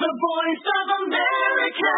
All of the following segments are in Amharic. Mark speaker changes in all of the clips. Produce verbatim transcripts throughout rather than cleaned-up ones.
Speaker 1: The Voice of America.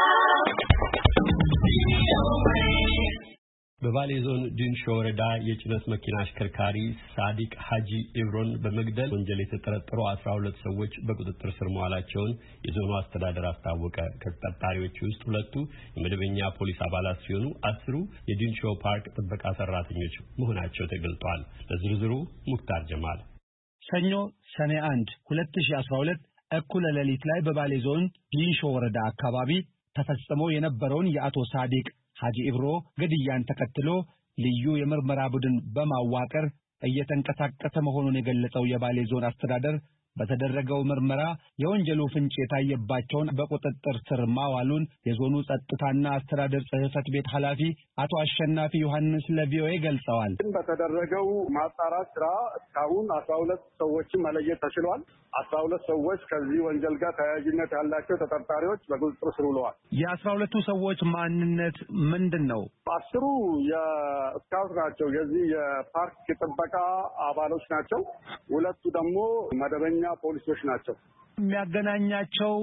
Speaker 1: በባሌ ዞን ዲንሾ ወረዳ የጭነት መኪና አሽከርካሪ ሳዲቅ ሐጂ ኢብሮን በመግደል ወንጀል የተጠረጠሩ አስራ ሁለት ሰዎች በቁጥጥር ስር መዋላቸውን የዞኑ አስተዳደር አስታወቀ። ከተጠርጣሪዎቹ ውስጥ ሁለቱ የመደበኛ ፖሊስ አባላት ሲሆኑ አስሩ የዲንሾ ፓርክ ጥበቃ ሰራተኞች መሆናቸው ተገልጧል። ለዝርዝሩ ሙክታር ጀማል።
Speaker 2: ሰኞ ሰኔ አንድ ሁለት ሺህ አስራ ሁለት እኩለ ሌሊት ላይ በባሌ ዞን ዲንሾ ወረዳ አካባቢ ተፈጽሞ የነበረውን የአቶ ሳዲቅ ሐጂ ኢብሮ ግድያን ተከትሎ ልዩ የምርመራ ቡድን በማዋቀር እየተንቀሳቀሰ መሆኑን የገለጸው የባሌ ዞን አስተዳደር በተደረገው ምርመራ የወንጀሉ ፍንጭ የታየባቸውን በቁጥጥር ስር ማዋሉን የዞኑ ጸጥታና አስተዳደር ጽሕፈት ቤት ኃላፊ አቶ አሸናፊ ዮሐንስ ለቪኦኤ ገልጸዋል።
Speaker 3: በተደረገው ማጣራት ስራ እስካሁን አስራ ሁለት ሰዎችን መለየት ተችሏል። አስራ ሁለት ሰዎች ከዚህ ወንጀል ጋር ተያያዥነት ያላቸው ተጠርጣሪዎች በቁጥጥር ስር ውለዋል።
Speaker 2: የአስራ ሁለቱ ሰዎች ማንነት ምንድን ነው?
Speaker 3: አስሩ የስካውት ናቸው፣ የዚህ የፓርክ ጥበቃ አባሎች ናቸው። ሁለቱ ደግሞ መደበኛ ፖሊሶች ናቸው።
Speaker 2: የሚያገናኛቸው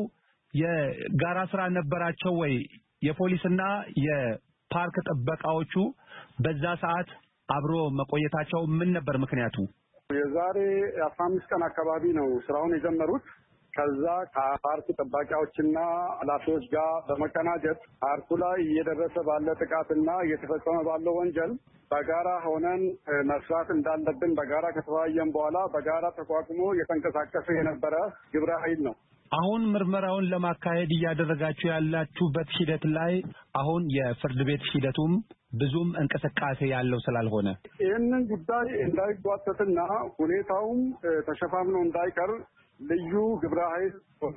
Speaker 2: የጋራ ስራ ነበራቸው ወይ? የፖሊስና የፓርክ ጥበቃዎቹ በዛ ሰዓት አብሮ መቆየታቸው ምን ነበር ምክንያቱ?
Speaker 3: የዛሬ አስራ አምስት ቀን አካባቢ ነው ስራውን የጀመሩት። ከዛ ከፓርክ ጠባቂዎችና ኃላፊዎች ጋር በመቀናጀት ፓርኩ ላይ እየደረሰ ባለ ጥቃትና እየተፈጸመ ባለው ወንጀል በጋራ ሆነን መስራት እንዳለብን በጋራ ከተወያየን በኋላ በጋራ ተቋቁሞ እየተንቀሳቀሰ የነበረ ግብረ ኃይል ነው።
Speaker 2: አሁን ምርመራውን ለማካሄድ እያደረጋችሁ ያላችሁበት ሂደት ላይ አሁን የፍርድ ቤት ሂደቱም ብዙም እንቅስቃሴ ያለው ስላልሆነ
Speaker 3: ይህንን ጉዳይ እንዳይጓተትና ሁኔታውም ተሸፋፍኖ እንዳይቀር ልዩ ግብረ ኃይል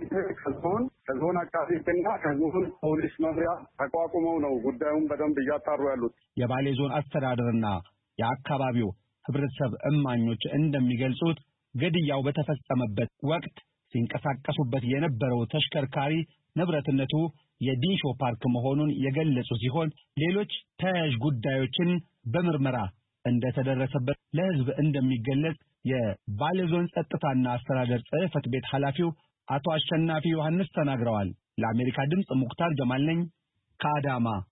Speaker 3: ከዞን ከዞን አካባቢና ከዞን ፖሊስ መምሪያ ተቋቁመው ነው ጉዳዩን በደንብ እያጣሩ ያሉት።
Speaker 2: የባሌ ዞን አስተዳደርና የአካባቢው ህብረተሰብ እማኞች እንደሚገልጹት ግድያው በተፈጸመበት ወቅት ሲንቀሳቀሱበት የነበረው ተሽከርካሪ ንብረትነቱ የዲንሾ ፓርክ መሆኑን የገለጹ ሲሆን ሌሎች ተያያዥ ጉዳዮችን በምርመራ እንደተደረሰበት ለህዝብ እንደሚገለጽ የባሌ ዞን ጸጥታና አስተዳደር ጽሕፈት ቤት ኃላፊው አቶ አሸናፊ ዮሐንስ ተናግረዋል። ለአሜሪካ ድምጽ ሙክታር ጀማል ነኝ ከአዳማ።